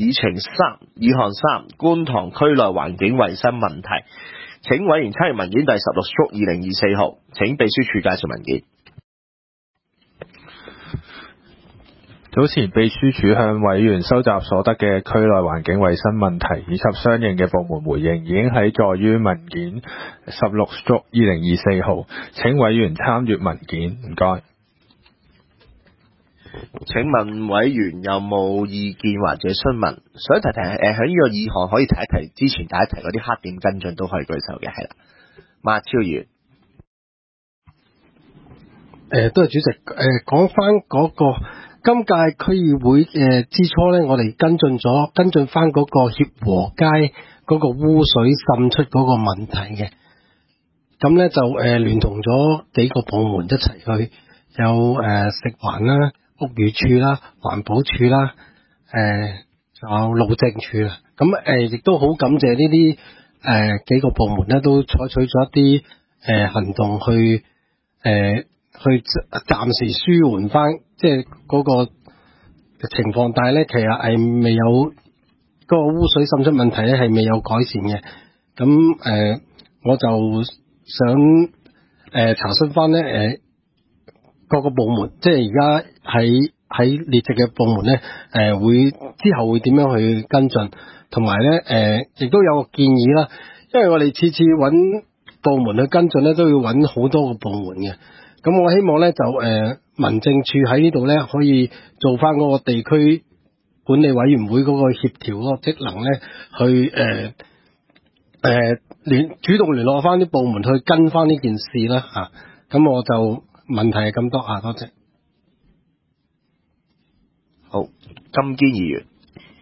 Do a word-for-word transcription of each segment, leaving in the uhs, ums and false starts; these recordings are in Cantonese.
議程三，議項三，觀塘區內環境衛生問題，請委員參閱文件第十六幅二零二四號，請秘書處介紹文件。 早前秘書處向委員收集所得嘅區內環境衛生問題以及相應嘅部門回應，已經喺載於文件十六幅二零二四號，請委員參閱文件。唔該。 請問委員有冇意見或者詢問？想提提誒，喺呢個議項可以提一提之前第一題嗰啲黑點跟進都可以舉手嘅，係啦。馬超議員。 誒，多謝主席。誒，講翻嗰個今屆區議會誒之初咧，我哋跟進咗跟進翻嗰個協和街嗰個污水滲出嗰個問題嘅。咁咧就誒聯同咗幾個部門一齊去，有誒食環啦、屋宇署啦、環保署啦，誒仲有路政署啦。咁誒亦都好感謝呢啲誒幾個部門咧，都採取咗一啲誒行動去誒。去暫時舒緩翻即係嗰個情況，但係咧其實係未有嗰、嗰個污水滲出問題咧係未有改善嘅。咁誒、呃，我就想誒、呃、查詢翻咧誒各個部門，即係而家喺喺列席嘅部門咧誒、呃、會之後會點樣去跟進，同埋咧誒亦都有個建議啦。因為我哋次次揾部門去跟進咧，都要揾好多個部門嘅。咁我希望咧就誒、呃、民政處喺呢度咧可以做翻嗰個地區管理委員會嗰個協調嗰個職能咧，去誒誒聯主動聯絡翻啲部門去跟翻呢件事啦嚇。咁、啊、我就問題係咁多啊，多謝。 好，金堅議員。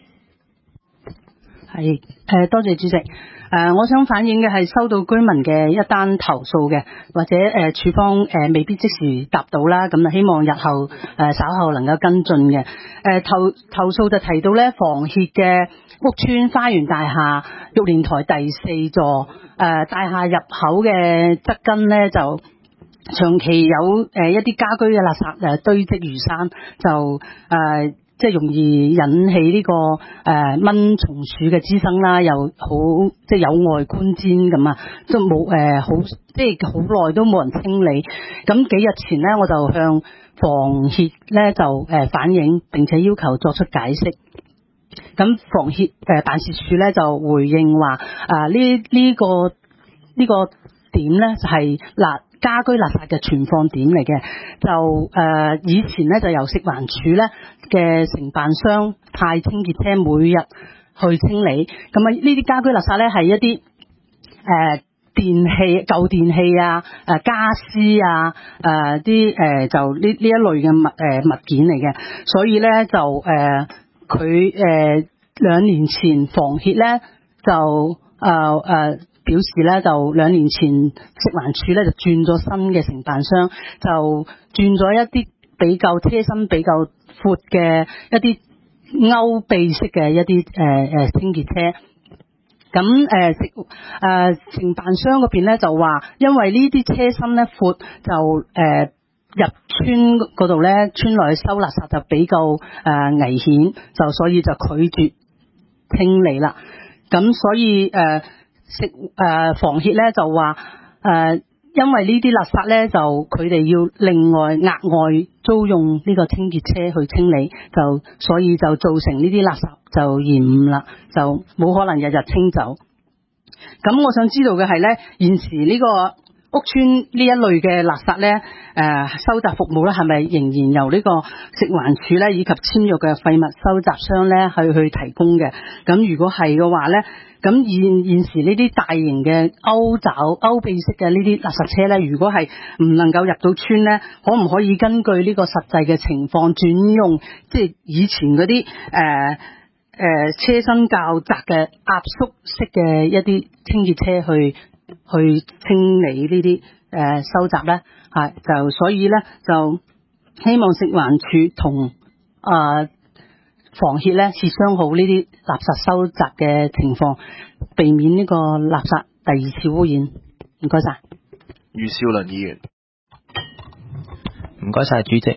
係誒，多謝主席。誒、呃，我想反映嘅係收到居民嘅一單投訴嘅，或者誒、呃、處方誒、呃、未必即時答到啦，咁啊希望日後誒、呃、稍後能夠跟進嘅。誒、呃、投投訴就提到咧，房協嘅屋邨花園大廈玉蓮台第四座誒、呃、大廈入口嘅側根咧就長期有誒、呃、一啲家居嘅垃圾誒、呃、堆積如山，就誒。呃即係容易引起呢、這個誒、呃、蚊蟲鼠嘅滋生啦，又好即係有礙觀瞻咁啊，都冇誒好即係好耐都冇人清理。咁幾日前咧，我就向房協咧就誒、呃、反映，並且要求作出解釋。咁房協誒、呃、辦事處咧就回應話啊呢呢個呢、這個點咧就係、是、嗱。家居垃圾嘅存放點嚟嘅，就誒、呃、以前咧就由食環署咧嘅承辦商派清潔車每日去清理，咁啊呢啲家居垃圾咧係一啲誒、呃、電器舊電器啊、誒、呃、家私啊、誒啲誒就呢呢一類嘅物誒、呃、物件嚟嘅，所以咧就誒佢誒兩年前房協咧就誒誒。呃呃表示咧就兩年前食環署咧就轉咗新嘅承辦商，就轉咗一啲比較車身比較闊嘅一啲勾臂式嘅一啲誒誒清潔車。咁誒食誒承辦商嗰邊咧就話，因為呢啲車身咧闊，就誒、呃、入村嗰度咧村內收垃圾就比較誒、呃、危險，就所以就拒絕清理啦。咁所以誒。呃食誒、呃、房協咧就話誒、呃，因為呢啲垃圾咧就佢哋要另外額外租用呢個清潔車去清理，就所以就造成呢啲垃圾就延誤啦，就冇可能日日清走。咁我想知道嘅係咧，現時呢個屋邨呢一類嘅垃圾咧誒、呃、收集服務咧係咪仍然由呢個食環署咧以及簽約嘅廢物收集商咧去去提供嘅？咁如果係嘅話咧？咁現現時呢啲大型嘅勾爪勾臂式嘅呢啲垃圾車咧，如果係唔能夠入到村咧，可唔可以根據呢個實際嘅情況轉用，即係以前嗰啲誒誒車身較窄嘅壓縮式嘅一啲清潔車去去清理呢啲誒收集咧？係就所以咧就希望食環署同啊。呃房協咧協商好呢啲垃圾收集嘅情況，避免呢個垃圾第二次污染。唔該晒。 余少麟議員。 唔該晒主席。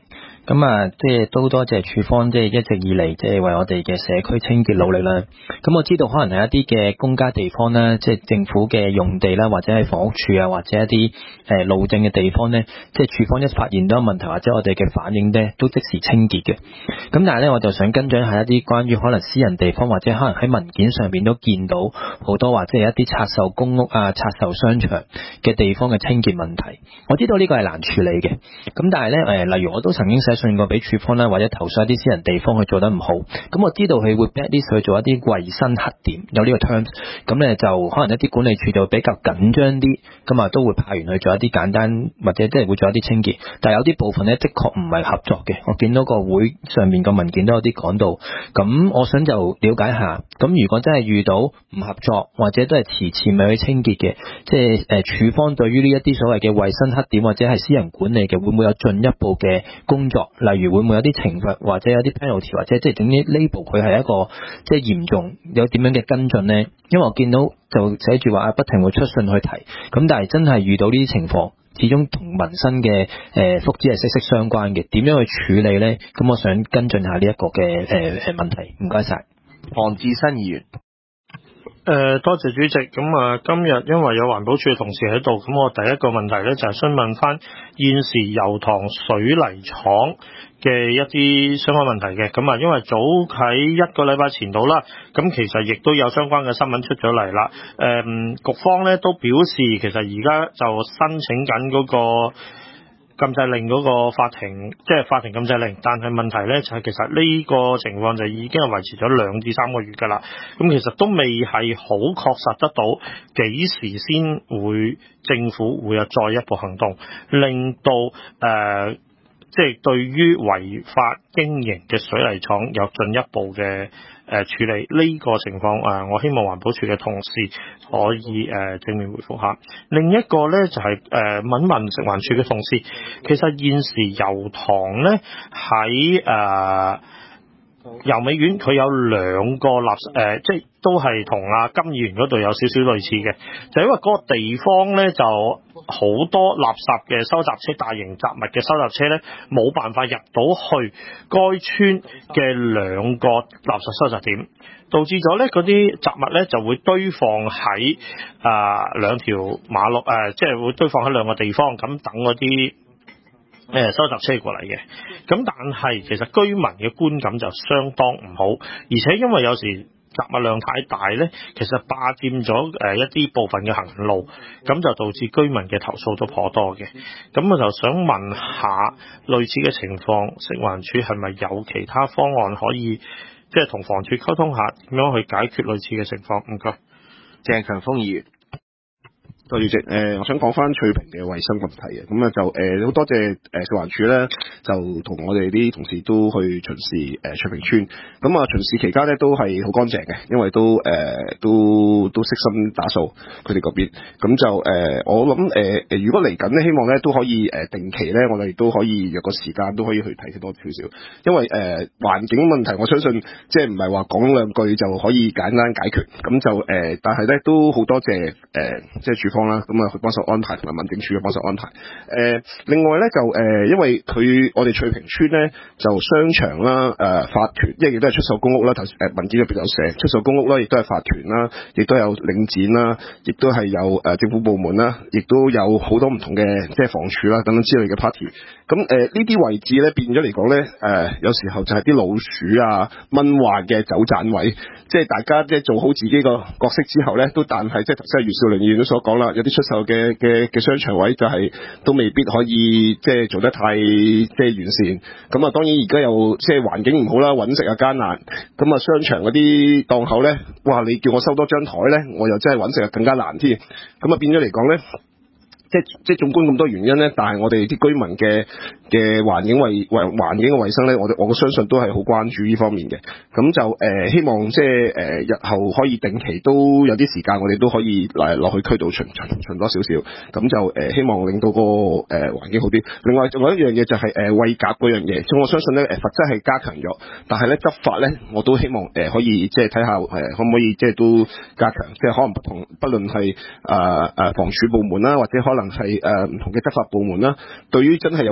咁啊，即係都多謝處方，即係一直以嚟即係為我哋嘅社區清潔努力啦。咁我知道可能係一啲嘅公家地方啦，即係政府嘅用地啦，或者係房屋處啊，或者一啲誒路政嘅地方咧，即係處方一發現到問題或者我哋嘅反應咧，都即時清潔嘅。咁但係咧，我就想跟進一下一啲關於可能私人地方或者可能喺文件上邊都見到好多話，即係一啲拆售公屋啊、拆售商場嘅地方嘅清潔問題。我知道呢個係難處理嘅。咁但係咧誒，例如我都曾經寫信過俾處方啦，或者投訴一啲私人地方佢做得唔好。咁我知道佢會 blacklist 去做一啲衞生黑點，有呢個 terms。咁咧就可能一啲管理處就比較緊張啲，咁啊都會派員去做一啲簡單或者即係會做一啲清潔。但係有啲部分咧，的確唔係合作嘅。我見到個會上面個文件都有啲講到。咁我想就了解下，咁如果真係遇到唔合作或者都係遲遲未去清潔嘅，即係誒處方對於呢一啲所謂嘅衞生黑點或者係私人管理嘅，會唔會有進一步嘅工作？例如會唔會有啲懲罰或者有啲 penalty 或者即係整啲 label 佢係一個即係嚴重有點樣嘅跟進呢？因為我見到就寫住話不停會出信去提，咁但係真係遇到呢啲情況，始終同民生嘅誒福祉係息息相關嘅，點樣去處理呢？咁我想跟進下呢一個嘅誒誒問題，唔該晒。 黃志新議員。 誒、呃，多謝主席。咁啊，今日因為有環保署嘅同事喺度，咁我第一個問題咧就係詢問翻現時油塘水泥廠嘅一啲相關問題嘅。咁啊，因為早喺一個禮拜前度啦，咁其實亦都有相關嘅新聞出咗嚟啦。誒、嗯，局方咧都表示，其實而家就申請緊嗰個禁制令嗰個法庭，即係法庭禁制令，但係問題咧就係其實呢個情況就已經係維持咗兩至三個月㗎啦。咁其實都未係好確實得到幾時先會政府會有再一步行動，令到誒、呃、即係對於違法經營嘅水泥廠有進一步嘅誒處理呢個情況。誒，我希望環保署嘅同事可以誒正面回覆下。另一個咧就係誒問問食環署嘅同事，其實現時油塘咧喺誒油美苑，佢有兩個垃圾誒，即係都係同阿金議員嗰度有少少類似嘅，就因為嗰個地方咧就好多垃圾嘅收集車、大型雜物嘅收集車咧，冇辦法入到去該村嘅兩個垃圾收集點，導致咗咧嗰啲雜物咧就會堆放喺啊兩條馬路誒，即係會堆放喺兩個地方，咁等嗰啲誒收集車過嚟嘅。咁但係其實居民嘅觀感就相當唔好，而且因為有時雜物量太大咧，其實霸佔咗誒一啲部分嘅行人路，咁就導致居民嘅投訴都頗多嘅。咁我就想問下類似嘅情況，食環署係咪有其他方案可以即係同房署溝通下，點樣去解決類似嘅情況？唔該。 鄭強鋒議員。 多謝主席，誒、呃，我想講翻翠屏嘅衞生問題嘅，咁啊就誒好、呃、多謝誒食環署咧，就同我哋啲同事都去巡視誒、呃、翠屏村，咁啊巡視期間咧都係好乾淨嘅，因為都誒、呃、都都悉心打掃佢哋嗰邊，咁就誒、呃、我諗誒誒如果嚟緊咧，希望咧都可以誒、呃、定期咧，我哋都可以約個時間都可以去睇多少少，因為誒、呃、環境問題，我相信即係唔係話講兩句就可以簡單解決，咁就誒、呃、但係咧都好多謝誒、呃、即係署方啦，咁啊去幫手安排，同埋民政處嘅幫手安排。誒、呃，另外咧就誒、呃，因為佢我哋翠屏村咧就商場啦，誒、呃、法團，因為亦都係出售公屋啦。頭先誒文件入邊有寫出售公屋啦，亦都係法團啦，亦都有領展啦，亦都係有誒、呃、政府部門啦，亦都有好多唔同嘅即係房署啦等等之類嘅 party。咁誒呢啲位置咧變咗嚟講咧，誒、呃、有時候就係啲老鼠啊、蚊患嘅走盞位，即係大家即係做好自己個角色之後咧，都但係即係頭先余少麟議員都所講啦，有啲出售嘅嘅嘅商場位就係都未必可以即係做得太即係完善。咁啊當然而家又即係環境唔好啦，揾食又艱難。咁啊商場嗰啲檔口咧，哇！你叫我收多張台咧，我又真係揾食又更加難添。咁啊變咗嚟講咧，即係即係縱觀咁多原因咧，但係我哋啲居民嘅嘅環境衛環環境嘅衛生咧，我哋我相信都係好關注呢方面嘅。咁就誒、呃、希望即係誒日後可以定期都有啲時間，我哋都可以嚟落去區度巡巡巡多少少。咁就誒、呃、希望令到個誒環境好啲。另外仲有一樣嘢就係誒餵鴿嗰樣嘢，咁我相信咧誒罰則係加強咗，但係咧執法咧我都希望誒、呃、可以即係睇下誒可唔可以即係都加強，即係可能不同不論係誒誒房署部門啦，或者可能係誒唔同嘅執法部門啦，對於真係有餵鴿嘅情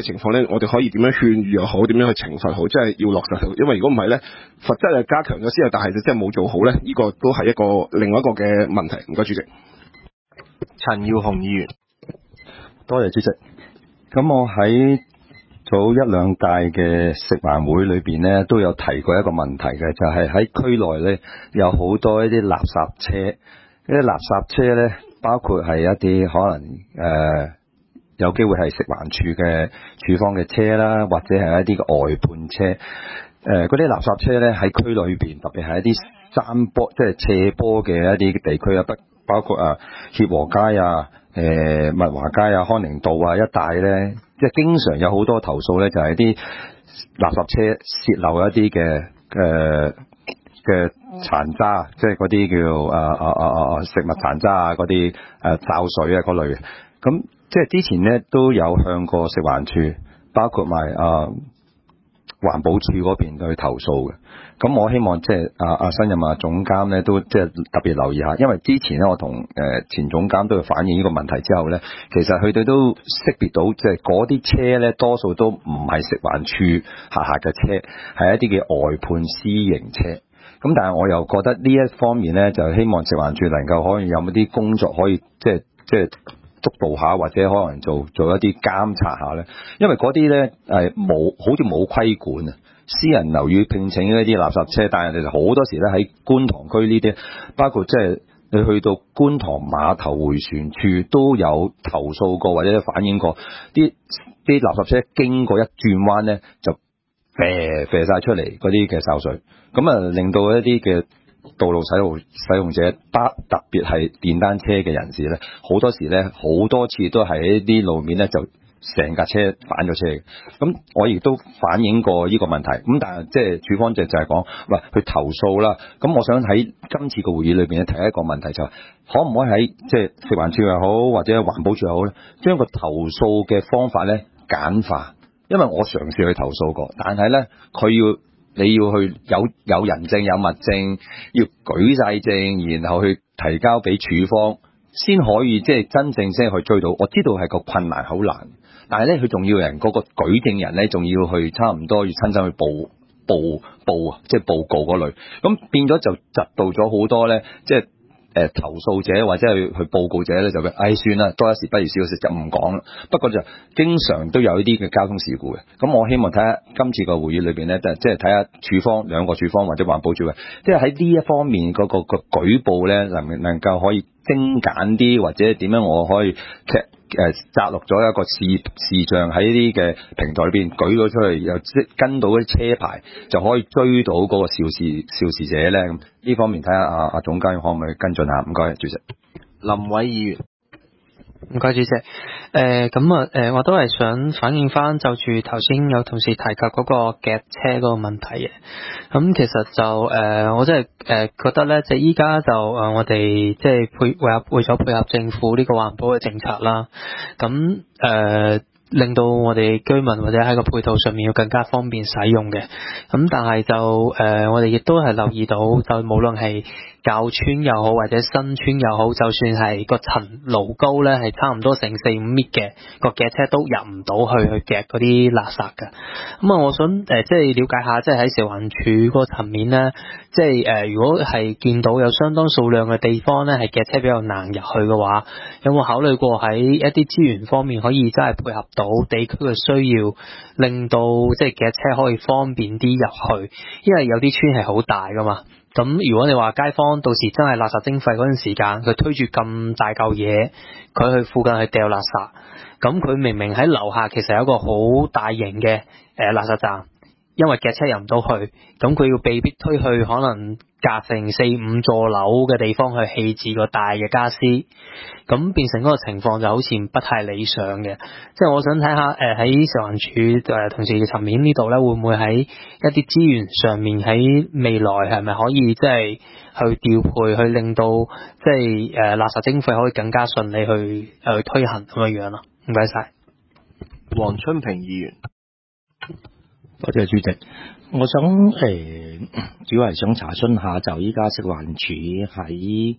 情況咧，我哋可以點樣勸喻又好，點樣去懲罰好，即係要落實好。因為如果唔係咧，罰則係加強咗之後，但係就真係冇做好咧，呢、這個都係一個另外一個嘅問題。唔該，主席。 陳耀雄議員， 多謝主席。咁我喺早一兩屆嘅食環會裏邊咧，都有提過一個問題嘅，就係、是、喺區內咧有好多一啲垃圾車，呢啲垃圾車咧包括係一啲可能誒、呃、有機會係食環署嘅處方嘅車啦，或者係一啲嘅外判車。誒嗰啲垃圾車咧喺區裏邊，特別係一啲山坡即係斜坡嘅一啲地區啊，不包括啊協和街啊、誒物華街啊、康寧道啊一帶咧。即係經常有好多投訴咧，就係啲垃圾車泄漏一啲嘅誒嘅殘渣，即係嗰啲叫啊啊啊啊食物殘渣啊，嗰啲誒潲水啊嗰類嘅。咁即係之前咧都有向過食環署，包括埋啊環保署嗰邊去投訴嘅。咁我希望即係啊啊新任啊總監咧都即係特別留意下，因為之前咧我同誒前總監都有反映呢個問題之後咧，其實佢哋都識別到即係嗰啲車咧多數都唔係食環署轄下嘅車，係一啲嘅外判私營車。咁但係我又覺得呢一方面咧，就希望食環署能夠可以有一啲工作可以即係即係督導下，或者可能做做一啲監察下咧，因為嗰啲咧誒冇好似冇規管啊。私人樓宇聘請一啲垃圾車，但係人哋好多時咧喺觀塘區呢啲，包括即係你去到觀塘碼頭迴旋處都有投訴過或者反映過，啲啲垃圾車經過一轉彎咧就啡啡曬出嚟嗰啲嘅潲水，咁啊令到一啲嘅道路使用使用者，特別係電單車嘅人士咧，好多時咧好多次都係一啲路面咧就成架車反咗車嘅。咁我亦都反映過呢個問題，咁但係即係處方就就係講，喂去投訴啦。咁我想喺今次個會議裏邊咧提一個問題，就係可唔可以喺即係食環署又好或者環保署又好咧，將個投訴嘅方法咧簡化。因為我嘗試去投訴過，但係咧佢要你要去有有人證有物證，要舉晒證，然後去提交俾處方，先可以即係真正先去追到。我知道係個困難好難，但係咧佢仲要人嗰個舉證人咧，仲要去差唔多要親身去報報報啊，即係報告嗰類，咁變咗就窒到咗好多咧，即係。誒、呃、投訴者或者係去報告者咧就嘅，唉、哎、算啦，多一事不如少一事就唔講啦。不過就經常都有呢啲嘅交通事故嘅。咁我希望睇下今次個會議裏邊咧，就即係睇下處方兩個處方或者環保署嘅，即係喺呢一方面嗰、那個、那個舉報咧，能能夠可以精簡啲，或者點樣我可以劇誒摘錄咗一個視視像喺呢啲嘅平台裏邊舉咗出嚟，又即跟到啲車牌就可以追到嗰個肇事肇事者咧。咁呢方面睇下阿阿總監可唔可以跟進下？唔該，主席。 林偉議員， 唔該，主席。誒咁啊誒，我都係想反映翻就住頭先有同事提及嗰個夾車嗰個問題嘅。咁其實就誒、呃，我真係誒覺得咧，即係依家就誒、呃，我哋即係配為合為咗配合政府呢個環保嘅政策啦。咁誒。呃令到我哋居民或者喺個配套上面要更加方便使用嘅，咁但係就誒、呃、我哋亦都係留意到，就無論係舊村又好或者新村又好，就算係個層樓高咧係差唔多成四五米嘅個夾車都入唔到去去夾嗰啲垃圾㗎。咁啊，我想誒、呃、即係了解下，即係喺食環署嗰個層面咧，即係誒、呃、如果係見到有相當數量嘅地方咧係夾車比較難入去嘅話，有冇考慮過喺一啲資源方面可以真係配合到地區嘅需要，令到即係夾車可以方便啲入去？因為有啲村係好大噶嘛。咁如果你話街坊到時真係垃圾徵費嗰陣時間，佢推住咁大嚿嘢，佢去附近去掉垃圾，咁佢明明喺樓下其實有一個好大型嘅誒、呃、垃圾站，因為夾車入唔到去，咁佢要被迫推去可能隔成四五座樓嘅地方去棄置個大嘅家私，咁變成嗰個情況就好似不太理想嘅。即係我想睇下誒喺食環署誒同事嘅層面呢度咧，會唔會喺一啲資源上面喺未來係咪可以即係去調配，去令到即係誒、呃、垃圾徵費可以更加順利去誒去推行咁樣樣咯？唔該晒。 黃春平議員， 多謝主席。我想誒、呃，主要係想查詢下，就依家食環署喺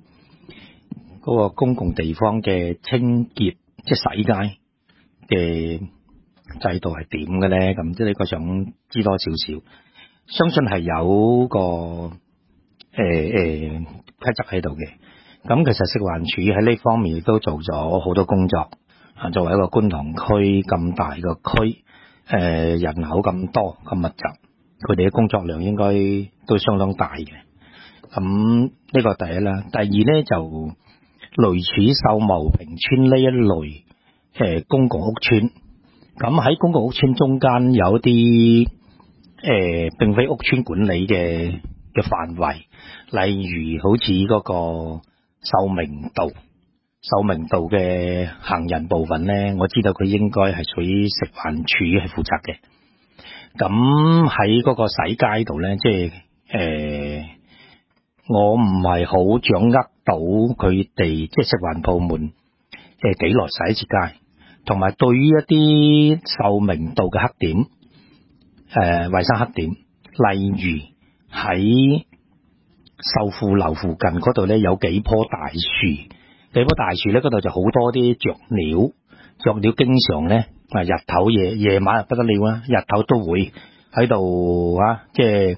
嗰個公共地方嘅清潔，即係洗街嘅制度係點嘅咧？咁即係呢個想知多少少，相信係有個誒誒規則喺度嘅。咁其實食環署喺呢方面亦都做咗好多工作。啊，作為一個觀塘區咁大個區，誒、呃、人口咁多咁密集，佢哋嘅工作量應該都相當大嘅。咁呢個第一啦，第二咧就類似秀茂坪村呢一類誒、呃、公共屋邨，咁喺公共屋邨中間有啲誒、呃、並非屋邨管理嘅嘅範圍，例如好似嗰個秀明道。秀明道嘅行人部分咧，我知道佢應該係屬於食環署係負責嘅。咁喺嗰個洗街度咧，即係誒、呃，我唔係好掌握到佢哋即係食環部門誒幾耐洗一次街，同埋對於一啲秀明道嘅黑點，誒、呃、衛生黑點，例如喺秀富樓附近嗰度咧有幾棵大樹。幾棵大樹咧，嗰度就好多啲雀鳥，雀鳥經常咧啊日頭夜夜晚不得了啦，日頭都會喺度啊，即係誒誒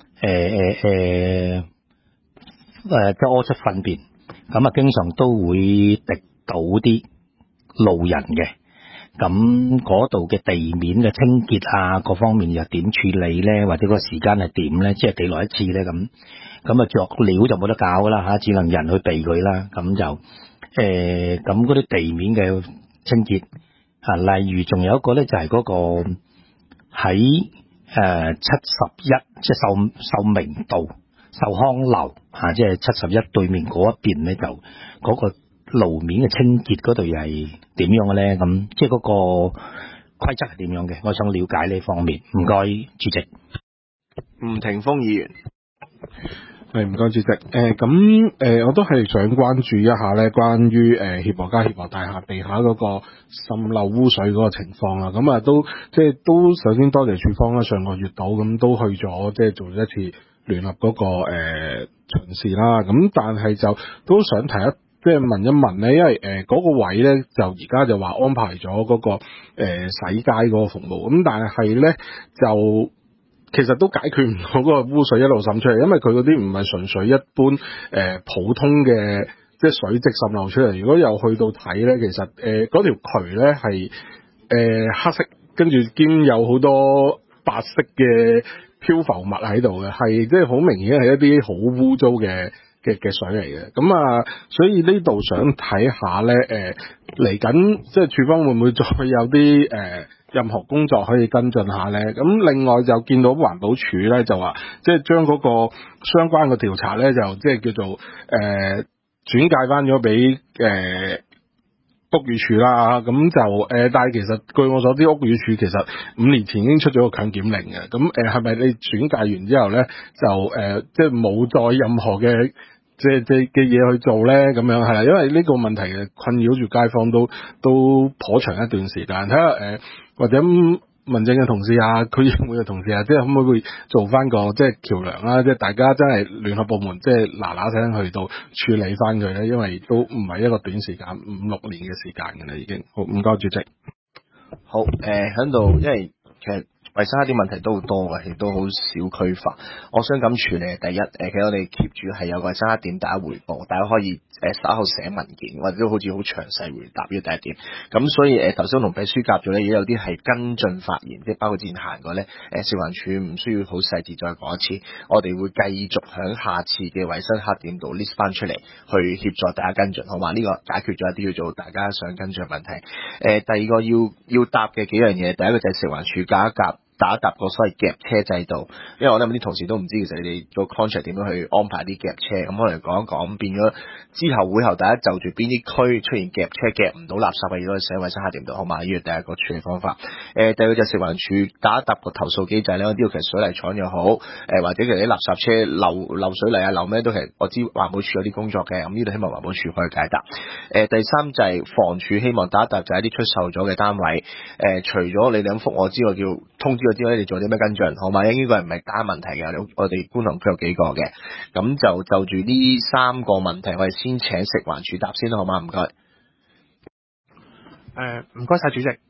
誒誒，即係屙出糞便，咁啊經常都會滴到啲路人嘅，咁嗰度嘅地面嘅清潔啊，各方面又點處理咧，或者個時間係點咧，即係幾耐一次咧咁。咁啊，雀鳥就冇得搞噶啦嚇，只能人去避佢啦。咁就誒，咁嗰啲地面嘅清潔啊，例如仲有一個咧，就係嗰個喺誒七十一，即係秀秀明道、秀康樓嚇，即係七十一對面嗰一邊咧，就嗰個路面嘅清潔嗰度又係點樣嘅咧？咁即係嗰個規則係點樣嘅？我想了解呢方面。唔該，主席。 吳霆鋒議員。 係唔該主席，誒咁誒我都係想關注一下咧，關於誒協和街協和大廈地下嗰個滲漏污水嗰個情況啦。咁啊都即係都首先多謝署方啦，上個月度咁都去咗即係做咗一次聯合嗰、嗰個誒、呃、巡視啦。咁但係就都想提一即係問一問咧，因為誒嗰、呃嗰個位咧就而家就話安排咗嗰、嗰個、呃、洗街嗰個服務，咁但係咧就。其實都解決唔到嗰個污水一路滲出嚟，因為佢嗰啲唔係純粹一般誒、呃、普通嘅即係水漬滲漏出嚟。如果有去到睇咧，其實誒嗰條渠咧係誒黑色，跟住兼有好多白色嘅漂浮物喺度嘅，係即係好明顯係一啲好污糟嘅嘅嘅水嚟嘅。咁啊，所以呢度想睇下咧，誒嚟緊即係署方會唔會再有啲誒？呃任何工作可以跟進下咧，咁另外就見到環保署咧就話，即係將嗰個相關嘅調查咧，就即係叫做誒、呃、轉介翻咗俾誒屋宇署啦。咁就誒、呃，但係其實據我所知，屋宇署其實五年前已經出咗個強檢令嘅。咁誒係咪你轉介完之後咧，就誒、呃、即係冇再任何嘅？即係即係嘅嘢去做咧，咁樣係啦，因為呢個問題嘅困擾住街坊都都頗長一段時間。睇下誒，或者民政嘅同事啊，區議會嘅同事啊，即係可唔可以做翻個即係橋梁啦？即係大家真係聯合部門，即係嗱嗱聲去到處理翻佢咧，因為都唔係一個短時間，五六年嘅時間㗎啦，已經。好，唔該主席。 好，誒喺度，因為其實。衛生一啲問題都好多嘅，亦都好少區分。我想咁處理，第一，誒，其實我哋 keep 住係有衛生一點，大家回報，大家可以誒稍後寫文件，或者都好似好詳細回答呢個第一點。咁所以誒，頭先同秘書夾咗咧，亦有啲係跟進發言，即係包括之前行過咧，誒，食環署唔需要好細節再講一次，我哋會繼續響下次嘅衛生黑點度 list 翻出嚟，去協助大家跟進，好嘛？呢、這個解決咗一啲叫做大家想跟進嘅問題。誒、呃，第二個要要答嘅幾樣嘢，第一個就係食環署夾一夾。打一搭個所謂夾車制度，因為我諗啲同事都唔知其實你哋個 contract 點樣去安排啲夾車，咁我嚟講一講，變咗之後會後大家就住邊啲區出現夾車夾唔到垃圾嘅嘢，都可以寫喺衛生黑點度，好嘛？呢個第一個處理方法。誒、呃，第二個就係食環署打一搭個投訴機制咧，我知道其實水泥廠又好，誒、呃、或者其實啲垃圾車漏漏水泥啊漏咩都其實我知環保署有啲工作嘅，咁呢度希望環保署可以解答。誒、呃，第三就係房署希望打一搭就係一啲出售咗嘅單位，誒、呃、除咗你兩幅我知我叫通知。知道你做啲咩跟進，好嘛？應該係唔係單問題嘅，我哋觀塘區有幾個嘅，咁就就住呢三個問題，我哋先請食環署答先，好嘛？唔該。 誒，唔該晒主席。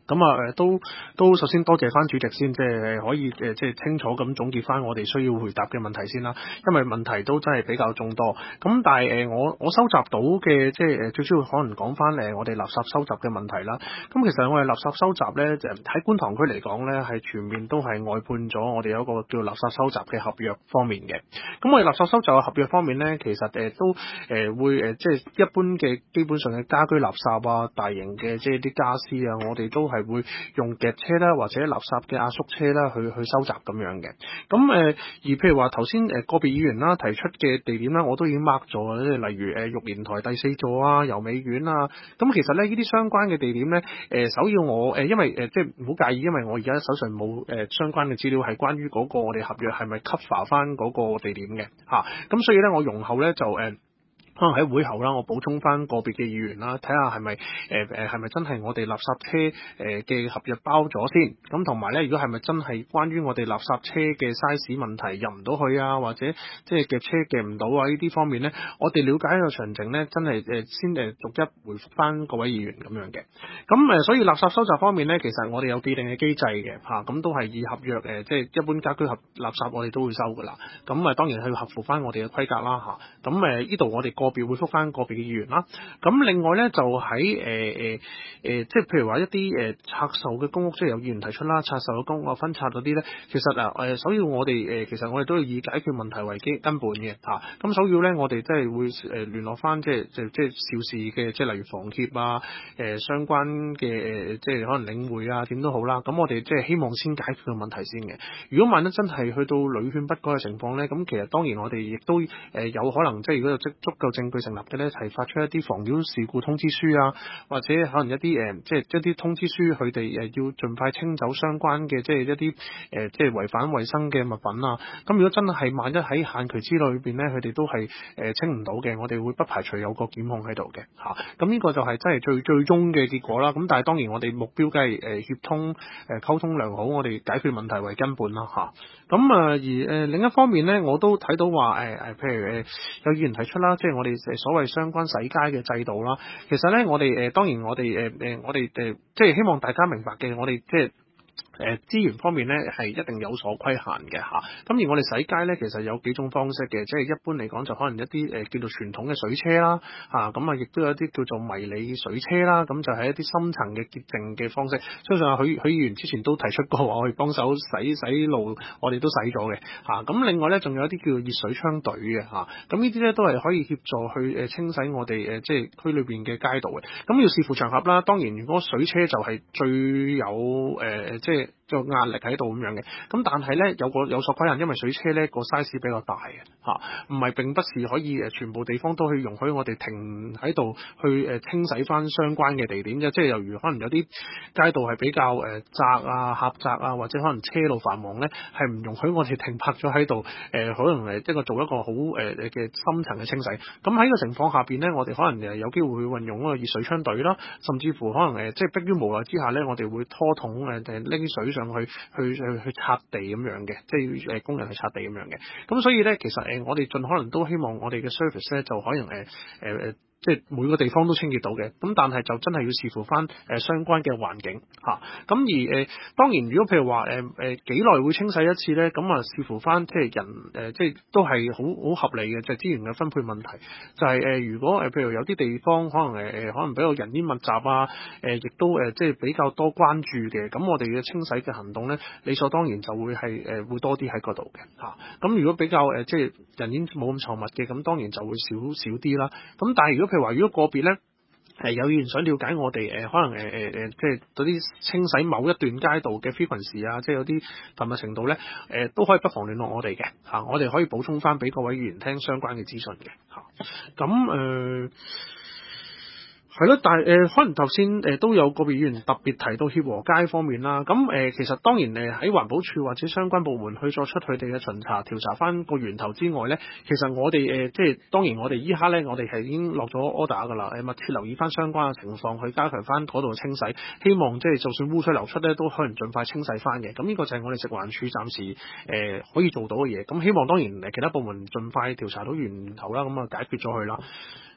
咁啊誒都都首先多謝翻主席先，即係可以誒即係清楚咁總結翻我哋需要回答嘅問題先啦。因為問題都真係比較眾多。咁但係誒我我收集到嘅即係誒最主要可能講翻誒我哋垃圾收集嘅問題啦。咁其實我哋垃圾收集咧，就喺觀塘區嚟講咧，係全面都係外判咗。我哋有一個叫垃圾收集嘅合約方面嘅。咁我哋垃圾收集嘅合約方面咧，其實誒都誒會誒即係一般嘅基本上嘅家居垃圾啊、大型嘅即係啲家私啊，我哋都係會用夾車啦，或者垃圾嘅壓縮車啦去去收集咁樣嘅。咁誒而譬如話頭先誒個別議員啦提出嘅地點啦，我都已經 mark 咗，即係例如誒育賢台第四座啊、油美苑啊。咁其實咧呢啲相關嘅地點咧，誒首要我誒因為誒即係唔好介意，因為我而家手上冇誒相關嘅資料係關於嗰個我哋合約係咪 cover 翻嗰個地點嘅嚇。咁所以咧我容後咧就誒。可能喺會後啦，我補充翻個別嘅議員啦，睇下係咪誒誒係咪真係我哋垃圾車誒嘅合約包咗先，咁同埋咧，如果係咪真係關於我哋垃圾車嘅 size 問題入唔到去啊，或者即係夾車夾唔到啊呢啲方面咧，我哋了解個詳情咧，真係誒先誒逐一回覆翻各位議員咁樣嘅。咁誒，所以垃圾收集方面咧，其實我哋有既定嘅機制嘅嚇，咁都係以合約誒，即係一般家居合垃圾我哋都會收噶啦。咁啊當然係要合符翻我哋嘅規格啦嚇。咁誒呢度我哋個別回覆翻個別嘅議員啦，咁另外咧就喺誒誒誒，即係譬如話一啲誒、呃、拆售嘅公屋，即係有議員提出啦，拆售嘅公屋分拆嗰啲咧，其實啊誒、呃，首要我哋誒、呃、其實我哋都要以解決問題為基根本嘅嚇，咁、啊、首要咧我哋即係會誒、呃、聯絡翻即係即係即係肇事嘅，即係例如房協啊誒、呃、相關嘅誒、呃、即係可能領匯啊點都好啦，咁我哋即係希望先解決個問題先嘅。如果萬一真係去到屢勸不改嘅情況咧，咁其實當然我哋亦都誒、呃、有可能即係如果有足足夠證據成立嘅咧，係發出一啲妨擾事故通知書啊，或者可能一啲誒、呃，即係一啲通知書，佢哋誒要盡快清走相關嘅，即係一啲誒、呃，即係違反衛生嘅物品啊。咁如果真係萬一喺限期之內裏邊咧，佢哋都係誒、呃、清唔到嘅，我哋會不排除有個檢控喺度嘅嚇。咁、啊、呢個就係真係最最終嘅結果啦。咁但係當然我哋目標梗係誒協通誒、呃、溝通良好，我哋解決問題為根本啦嚇。咁啊而誒、呃、另一方面咧，我都睇到話誒誒，譬如誒、呃、有議員提出啦，即係我哋誒所謂相關洗街嘅制度啦，其實咧我哋誒、呃、當然我哋誒誒我哋誒即係希望大家明白嘅，我哋即係。誒資源方面咧係一定有所規限嘅嚇，咁而我哋洗街咧其實有幾種方式嘅，即係一般嚟講就可能一啲誒、呃、叫做傳統嘅水車啦嚇，咁啊亦都有一啲叫做迷你水車啦，咁就係一啲深層嘅潔淨嘅方式。相信阿許許議員之前都提出過話，我哋幫手洗洗路，我哋都洗咗嘅嚇。咁、啊、另外咧仲有一啲叫做熱水槍隊嘅嚇，咁呢啲咧都係可以協助去誒清洗我哋誒、呃、即係區裏邊嘅街道嘅。咁要視乎場合啦，當然如果水車就係最有誒、呃、即係。個壓力喺度咁樣嘅，咁但係咧有個有所規限，因為水車咧個 size 比較大嘅嚇，唔係並不是可以誒全部地方都去容許我哋停喺度去誒清洗翻相關嘅地點嘅，即係例如可能有啲街道係比較誒窄啊、狹窄啊，或者可能車路繁忙咧，係唔容許我哋停泊咗喺度誒，可能誒一個做一個好誒嘅深層嘅清洗。咁喺個情況下邊咧，我哋可能誒有機會去運用嗰個熱水槍隊啦，甚至乎可能誒即係迫於無奈之下咧，我哋會拖桶誒誒拎水上去去去去擦地咁樣嘅，即係誒工人去擦地咁樣嘅。咁所以咧，其實誒我哋盡可能都希望我哋嘅 service 咧就可能誒誒誒。呃即係每個地方都清潔到嘅，咁但係就真係要視乎翻誒、呃、相關嘅環境嚇。咁、啊、而誒、呃、當然，如果譬如話誒誒幾耐會清洗一次咧，咁啊視乎翻即係人誒、呃、即係都係好好合理嘅，就係、是、資源嘅分配問題。就係、是、誒、呃、如果誒、呃、譬如有啲地方可能誒誒、呃、可能比較人煙密集啊，誒、呃、亦都誒、呃、即係比較多關注嘅，咁我哋嘅清洗嘅行動咧，理所當然就會係誒、呃、會多啲喺嗰度嘅嚇。咁、啊、如果比較誒、呃、即係人煙冇咁稠密嘅，咁當然就會少少啲啦。咁但係如果譬如話，如果個別咧，誒有議員想了解我哋誒、呃、可能誒誒誒，即係嗰啲清洗某一段街道嘅 frequency 啊，即係有啲頻密程度咧，誒、呃、都可以不妨聯絡我哋嘅嚇，我哋可以補充翻俾各位議員聽相關嘅資訊嘅嚇。咁誒係咯，但係誒、呃、可能頭先誒都有個別議員特別提到協和街方面啦。咁誒、呃、其實當然誒喺環保署或者相關部門去作出佢哋嘅巡查調查翻個源頭之外咧，其實我哋誒、呃、即係當然我哋依家咧，我哋係已經落咗 order 噶啦，誒密切留意翻相關嘅情況，去加強翻嗰度嘅清洗，希望即係就算污水流出咧，都可能盡快清洗翻嘅。咁呢個就係我哋食環署暫時誒、呃、可以做到嘅嘢。咁希望當然誒其他部門盡快調查到源頭啦，咁啊解決咗佢啦。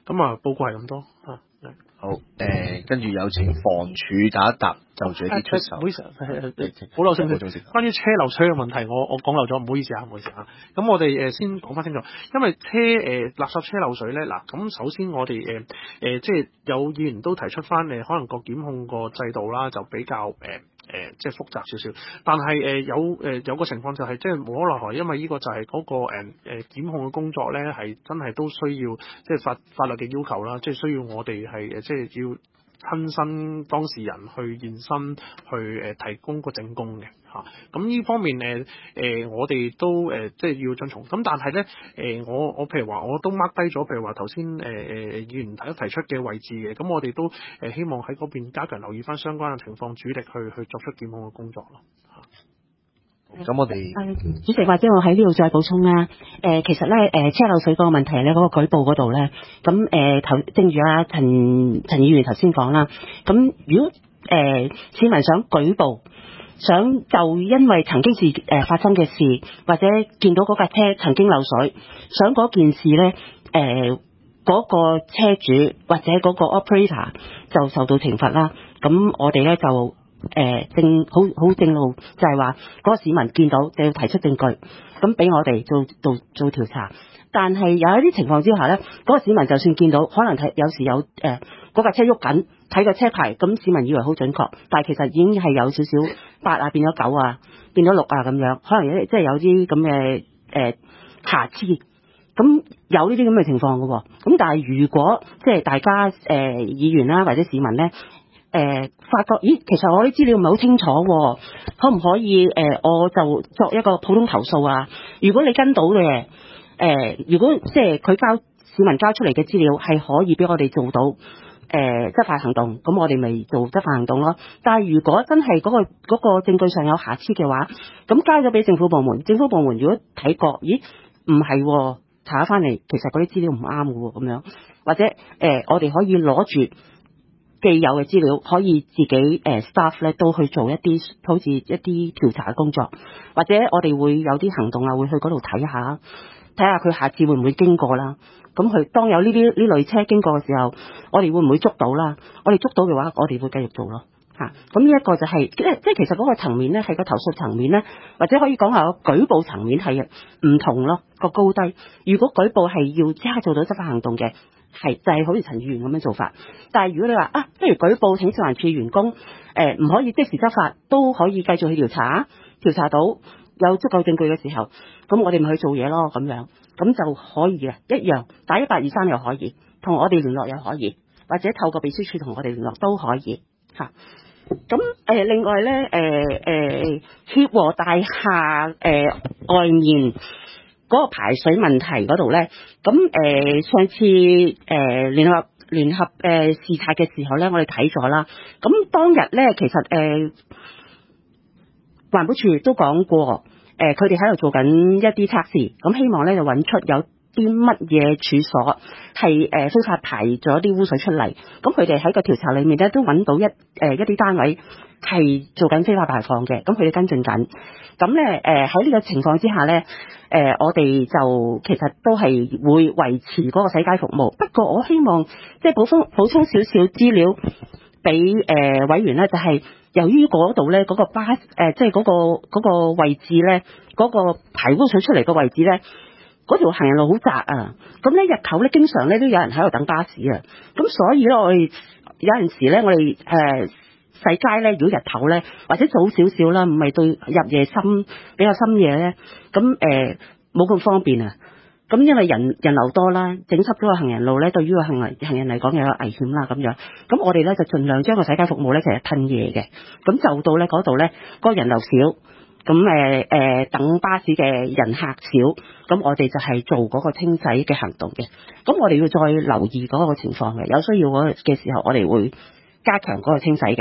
咁啊，報告係咁多啊。 好，誒、呃，跟住有請房署打一答，就住一啲出手。 唔好意思，好耐性先。關於車漏水嘅問題，我我講漏咗，唔好意思啊，唔好意思啊。咁我哋誒先講翻清楚，因為車誒、呃、垃圾車漏水咧，嗱，咁首先我哋誒誒即係有議員都提出翻誒，可能個檢控個制度啦，就比較誒。呃誒、呃，即係複雜少少，但係誒、呃、有誒、呃、有個情況就係、是，即係無可奈何，因為呢個就係嗰、那個誒誒、呃、檢控嘅工作咧，係真係都需要即係法法律嘅要求啦，即係需要我哋係誒即係要親身當事人去現身去誒、呃、提供個證供嘅嚇。咁、啊、呢方面誒誒、呃、我哋都誒、呃、即係要遵從。咁但係咧誒我我譬如話我都 mark 低咗，譬如話頭先誒誒議員提提出嘅位置嘅，咁我哋都誒、呃、希望喺嗰邊加強留意翻相關嘅情況，主力去去作出檢控嘅工作咯。 咁我哋主席或者我喺呢度再補充啦。誒、呃，其實咧，誒、呃，車漏水嗰個問題咧，嗰、那個舉報嗰度咧，咁誒頭，正如阿陳陳議員頭先講啦，咁如果誒、呃、市民想舉報，想就因為曾經是誒、呃、發生嘅事，或者見到嗰架車曾經漏水，想嗰件事咧，誒、呃、嗰、那個車主或者嗰個 operator 就受到懲罰啦。咁我哋咧就。誒、呃、正好好正路，就係話嗰個市民見到就要提出證據，咁俾我哋做做做調查。但係有一啲情況之下咧，嗰、那個市民就算見到，可能睇有時有誒嗰、呃、架車喐緊，睇個車牌，咁市民以為好準確，但係其實已經係有少少八啊變咗九啊，變咗六啊咁樣，可能即係有啲咁嘅誒瑕疵。咁有呢啲咁嘅情況嘅喎。咁但係如果即係大家誒、呃、議員啦或者市民咧。誒、呃，發覺咦，其實我啲資料唔係好清楚，可唔可以誒、呃，我就作一個普通投訴啊？如果你跟到嘅，誒、呃，如果即係佢交市民交出嚟嘅資料係可以俾我哋做到誒、呃、執法行動，咁我哋咪做執法行動咯。但係如果真係嗰、那個嗰、那個證據上有瑕疵嘅話，咁交咗俾政府部門，政府部門如果睇過，咦，唔係查下翻嚟，其實嗰啲資料唔啱嘅喎，咁樣或者誒、呃，我哋可以攞住。既有嘅資料可以自己誒、呃、staff 咧都去做一啲好似一啲調查嘅工作，或者我哋會有啲行動啊，會去嗰度睇下，睇下佢下次會唔會經過啦。咁佢當有呢啲呢類車經過嘅時候，我哋會唔會捉到啦？我哋捉到嘅話，我哋會繼續做咯。嚇、啊，咁呢一個就係即係即係其實嗰個層面咧，係個投訴層面咧，或者可以講下個舉報層面係唔同咯，個高低。如果舉報係要即刻做到執法行動嘅。係就係、是、好似陳議員咁樣做法，但係如果你話啊，不如舉報請食環署員工，誒、呃、唔可以即時執法，都可以繼續去調查，調查到有足夠證據嘅時候，咁我哋咪去做嘢咯，咁樣咁就可以嘅，一樣打一八二三又可以，同我哋聯絡又可以，或者透過秘書處同我哋聯絡都可以嚇。咁、啊、誒、呃、另外咧誒誒協和大廈誒、呃、外面。嗰個排水問題嗰度咧，咁誒、呃、上次誒、呃、聯合聯合誒、呃、視察嘅時候咧，我哋睇咗啦。咁當日咧，其實誒、呃、環保署都講過，誒佢哋喺度做緊一啲測試，咁希望咧就揾出有啲乜嘢處所係誒非法排咗啲污水出嚟。咁佢哋喺個調查裏面咧都揾到一誒、呃、一啲單位係做緊非法排放嘅，咁佢哋跟進緊。咁咧誒喺呢個情況之下咧。誒、呃，我哋就其實都係會維持嗰個洗街服務。不過我希望即係補充補充少少資料俾誒、呃、委員咧，就係、是、由於嗰度咧嗰個巴誒、呃，即係嗰、那個嗰、那個位置咧，嗰、那個排污水出嚟嘅位置咧，嗰條行人路好窄啊。咁咧日頭咧，經常咧都有人喺度等巴士啊。咁所以咧，我哋有陣時咧，我哋誒。呃洗街咧，如果日頭咧，或者早少少啦，唔係到入夜深比較深夜咧，咁誒冇咁方便啊。咁因為人人流多啦，整濕咗個行人路咧，對於個行人行人嚟講又有危險啦咁樣。咁我哋咧就盡量將個洗街服務咧其實褪夜嘅，咁就到咧嗰度咧嗰個人流少，咁誒誒等巴士嘅人客少，咁我哋就係做嗰個清洗嘅行動嘅。咁我哋要再留意嗰個情況嘅，有需要嗰嘅時候，我哋會加強嗰個清洗嘅。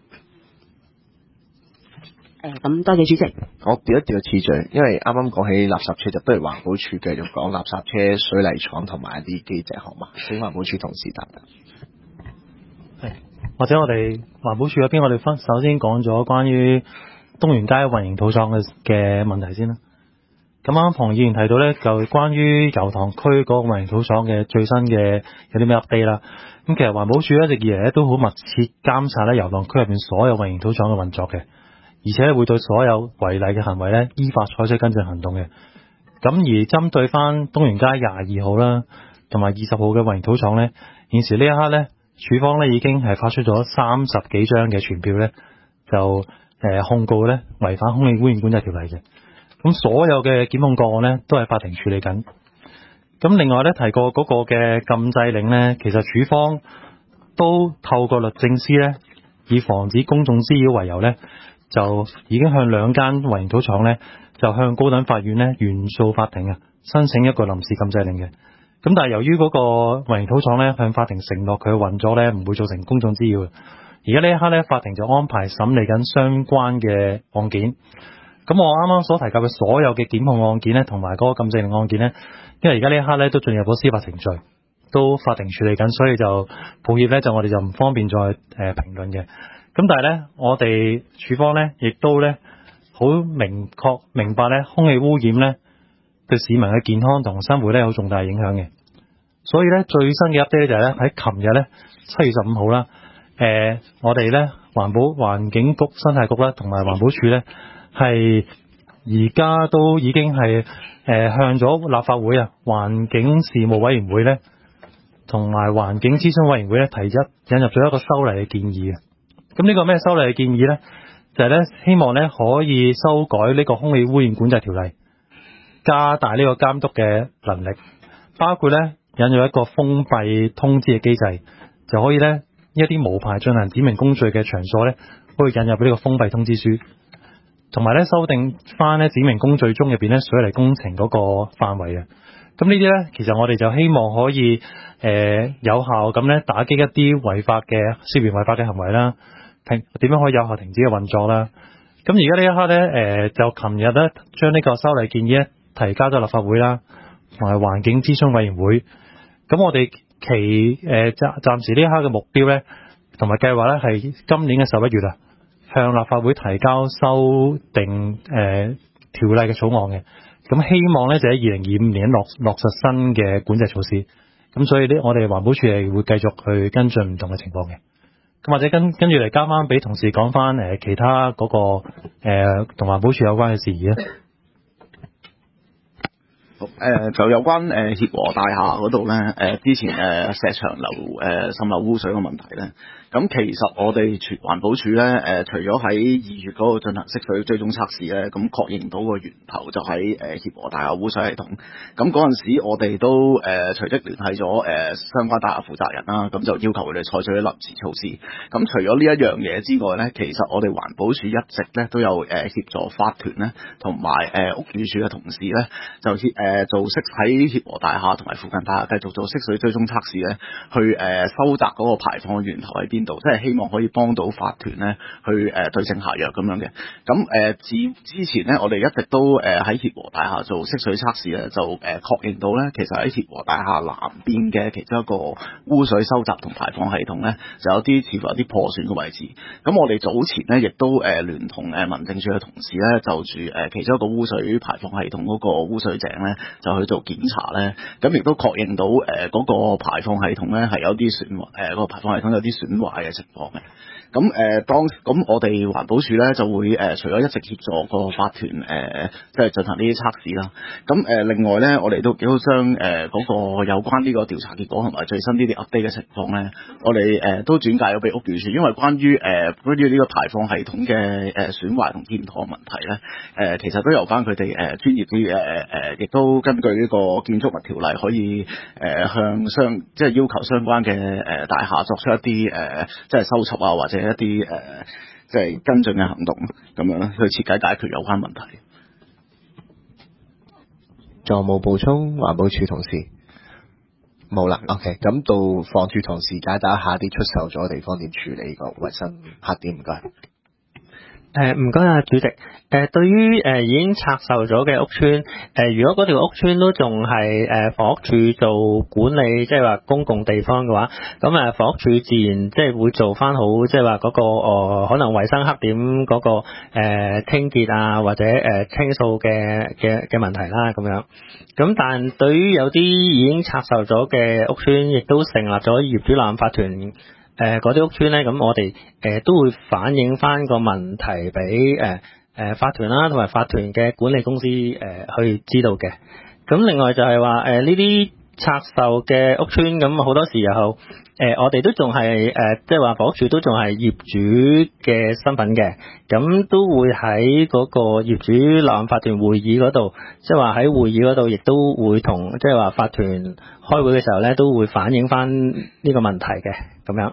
誒，咁多謝主席。 我調一調個次序，因為啱啱講起垃圾車，就不如環保署繼續講垃圾車、水泥廠同埋一啲機制項目。請環保署同事答答。 係，或者我哋環保署嗰邊，我哋分首先講咗關於東源街混凝土廠嘅嘅問題先啦。 咁啱龐議員提到咧，就關於油塘區嗰個混凝土廠嘅最新嘅有啲咩 update 啦。咁其實環保署一直以嚟咧都好密切監察咧油塘區入邊所有混凝土廠嘅運作嘅，而且會對所有違例嘅行為咧依法採取跟進行動嘅。咁而針對翻東源街廿二號啦，同埋二十號嘅混凝土廠咧，現時呢一刻咧，署方咧已經係發出咗三十幾張嘅傳票咧，就誒、呃、控告咧違反空氣污染管制條例嘅。咁所有嘅檢控個案咧都係法庭處理緊。咁另外咧提過嗰個嘅禁制令咧，其實署方都透過律政司咧，以防止公眾滋擾為由咧，就已經向兩間混凝土廠咧，就向高等法院咧原訴法庭啊申請一個臨時禁制令嘅。咁但係由於嗰個混凝土廠咧向法庭承諾佢嘅運作咧唔會造成公眾滋擾，而家呢一刻咧法庭就安排審理緊相關嘅案件。咁我啱啱所提及嘅所有嘅檢控案件咧，同埋嗰個禁制令案件咧，因為而家呢一刻咧都進入咗司法程序，都法庭處理緊，所以就抱歉咧，就我哋就唔方便再誒評論嘅。咁但係咧，我哋署方咧亦都咧好明確明白咧，空氣污染咧對市民嘅健康同生活咧有重大影響嘅。所以咧最新嘅 update 就係咧喺琴日咧七月十五號啦，誒、呃、我哋咧環保環境局、生態局啦，同埋環保署咧。係而家都已經係誒、呃、向咗立法會啊環境事務委員會咧，同埋環境諮詢委員會咧提一引入咗一個修例嘅建議嘅。咁呢個咩修例嘅建議咧？就係、是、咧希望咧可以修改呢個空氣污染管制條例，加大呢個監督嘅能力，包括咧引入一個封閉通知嘅機制，就可以咧一啲無牌進行指明工序嘅場所咧，可以引入呢個封閉通知書。同埋咧修訂翻咧指明工序中入邊咧水泥工程嗰個範圍嘅，咁呢啲咧其實我哋就希望可以誒、呃、有效咁咧打擊一啲違法嘅涉嫌違法嘅行為啦，停點樣可以有效停止嘅運作啦。咁而家呢一刻咧誒、呃、就琴日咧將呢個修例建議咧提交咗立法會啦，同埋環境諮詢委員會。咁我哋期誒暫暫時呢一刻嘅目標咧，同埋計劃咧係今年嘅十一月啊。向立法會提交修訂誒、呃、條例嘅草案嘅，咁希望咧就喺二零二五年落落實新嘅管制措施，咁所以呢，我哋環保署係會繼續去跟進唔同嘅情況嘅，咁或者跟跟住嚟交翻俾同事講翻誒其他嗰、那個誒同環保署有關嘅事宜啊。 誒、呃、就有關誒協和大廈嗰度咧，誒、呃、之前誒、呃、石牆流誒滲漏污水嘅問題咧。咁其實我哋全環保署咧，誒、呃、除咗喺二月嗰度進行色水追蹤測試咧，咁確認到個源頭就喺誒協和大廈污水系統。咁嗰陣時我哋都誒、呃、隨即聯繫咗誒相關大廈負責人啦，咁就要求佢哋採取啲臨時措施。咁除咗呢一樣嘢之外咧，其實我哋環保署一直咧都有誒協助法團咧，同埋誒屋宇署嘅同事咧，就協誒做色喺協和大廈同埋附近大廈繼續做色水追蹤測試咧，去誒、呃、收集嗰個排放嘅源頭喺邊度，即係希望可以幫到法團咧去誒、呃、對症下藥咁樣嘅。咁誒之之前咧，我哋一直都誒喺協和大廈做色水測試咧，就誒、呃、確認到咧，其實喺協和大廈南邊嘅其中一個污水收集同排放系統咧，就有啲似乎有啲破損嘅位置。咁我哋早前咧亦都誒、呃、聯同誒民政處嘅同事咧，就住誒、呃、其中一個污水排放系統嗰個污水井咧，就去做檢查咧。咁亦都確認到誒嗰、呃那個排放系統咧係有啲損壞，誒、呃那個排放系統有啲損壞嘅情況嘅。咁誒、呃、當咁我哋環保署咧就會誒、呃、除咗一直協助個法團誒即係進行呢啲測試啦。咁誒、呃、另外咧，我哋都幾好將誒嗰個有關呢個調查結果同埋最新呢啲 update 嘅情況咧，我哋誒、呃、都轉介咗俾屋宇署，因為關於誒、呃、關於呢個排放系統嘅誒損壞同健康問題咧，誒、呃、其實都由翻佢哋誒專業啲誒誒，亦都根據呢個建築物條例可以誒、呃、向相即係要求相關嘅誒、呃、大廈作出一啲誒、呃、即係修葺啊或者一啲誒、呃、即係跟進嘅行動咁樣咧，去徹底解決有關問題。 仲有冇補充？環保署同事冇啦。OK， 咁到房署同事解答一下啲出售咗嘅地方點處理個衞生黑點，唔該。 誒唔該啊，主席。誒、呃、對於誒、呃、已經拆售咗嘅屋邨，誒、呃、如果嗰條屋邨都仲係誒房屋署做管理，即係話公共地方嘅話，咁誒房屋署自然即係會做翻好，即係話嗰個、呃、可能衞生黑點嗰、那個、呃、清潔啊，或者誒、呃、清掃嘅嘅嘅問題啦，咁樣。咁但對於有啲已經拆售咗嘅屋邨，亦都成立咗業主立案法團。誒嗰啲屋邨咧，咁我哋誒、呃、都會反映翻個問題俾誒誒法團啦，同埋法團嘅管理公司誒、呃、去知道嘅。咁另外就係話誒呢啲拆售嘅屋邨，咁好多時候誒、呃、我哋都仲係誒即係話房屋署都仲係業主嘅身份嘅，咁都會喺嗰個業主立案法團會議嗰度，即係話喺會議嗰度亦都會同即係話法團開會嘅時候咧，都會反映翻呢個問題嘅咁樣。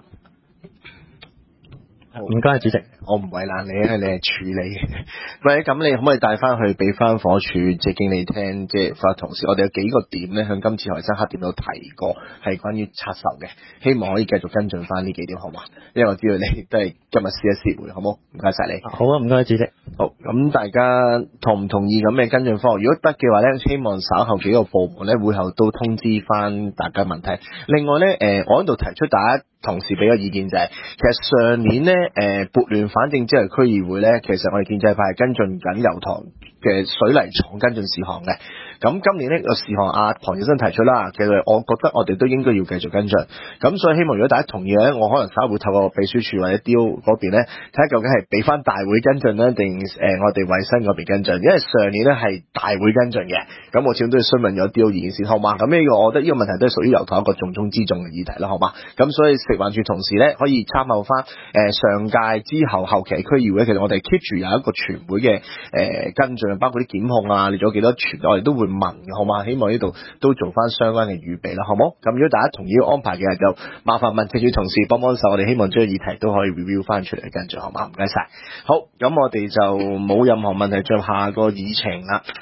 唔該，主席， 我唔為難你，因為你係處理嘅。喂，咁你可唔可以帶翻去俾翻房署即係經理聽，即係法同事，我哋有幾個點咧，向今次衞生黑點度提過，係關於拆售嘅，希望可以繼續跟進翻呢幾點，好嘛？因為我知道你都係今日試一試會，好冇？唔該晒你。 好啊，唔該，主席。 好，咁大家同唔同意咁嘅跟進方案？如果得嘅話咧，希望稍後幾個部門咧會後都通知翻大家問題。另外咧，誒、呃，我喺度提出大家同事俾個意見就係、是，其實上年咧，誒、呃、撥亂反正之後區議會咧，其實我哋建制派係跟進緊油塘嘅水泥廠跟進事項嘅。咁今年呢個事項，阿龐先生提出啦，其實我覺得我哋都應該要繼續跟進。咁所以希望如果大家同意咧，我可能稍後會透過秘書處或者 D O 嗰邊咧，睇下究竟係俾翻大會跟進咧，定誒我哋衞生嗰邊跟進。因為上年咧係大會跟進嘅，咁我始終都要詢問咗 D O 意見先，好嘛？咁呢個我覺得呢個問題都係屬於油塘一個重中之重嘅議題啦，好嘛？咁所以食環署同時咧可以參考翻誒上屆之後後期區議會，其實我哋 keep 住有一個全會嘅誒跟進，包括啲檢控啊，列咗幾多全，我哋都會問嘅，好嘛？希望呢度都做翻相關嘅預備啦，好冇？咁如果大家同意安排嘅，就麻煩問記處同事幫幫手，我哋希望將個議題都可以 review 翻出嚟跟住，好嘛？唔該晒。好，咁我哋就冇任何問題，進入下個議程啦。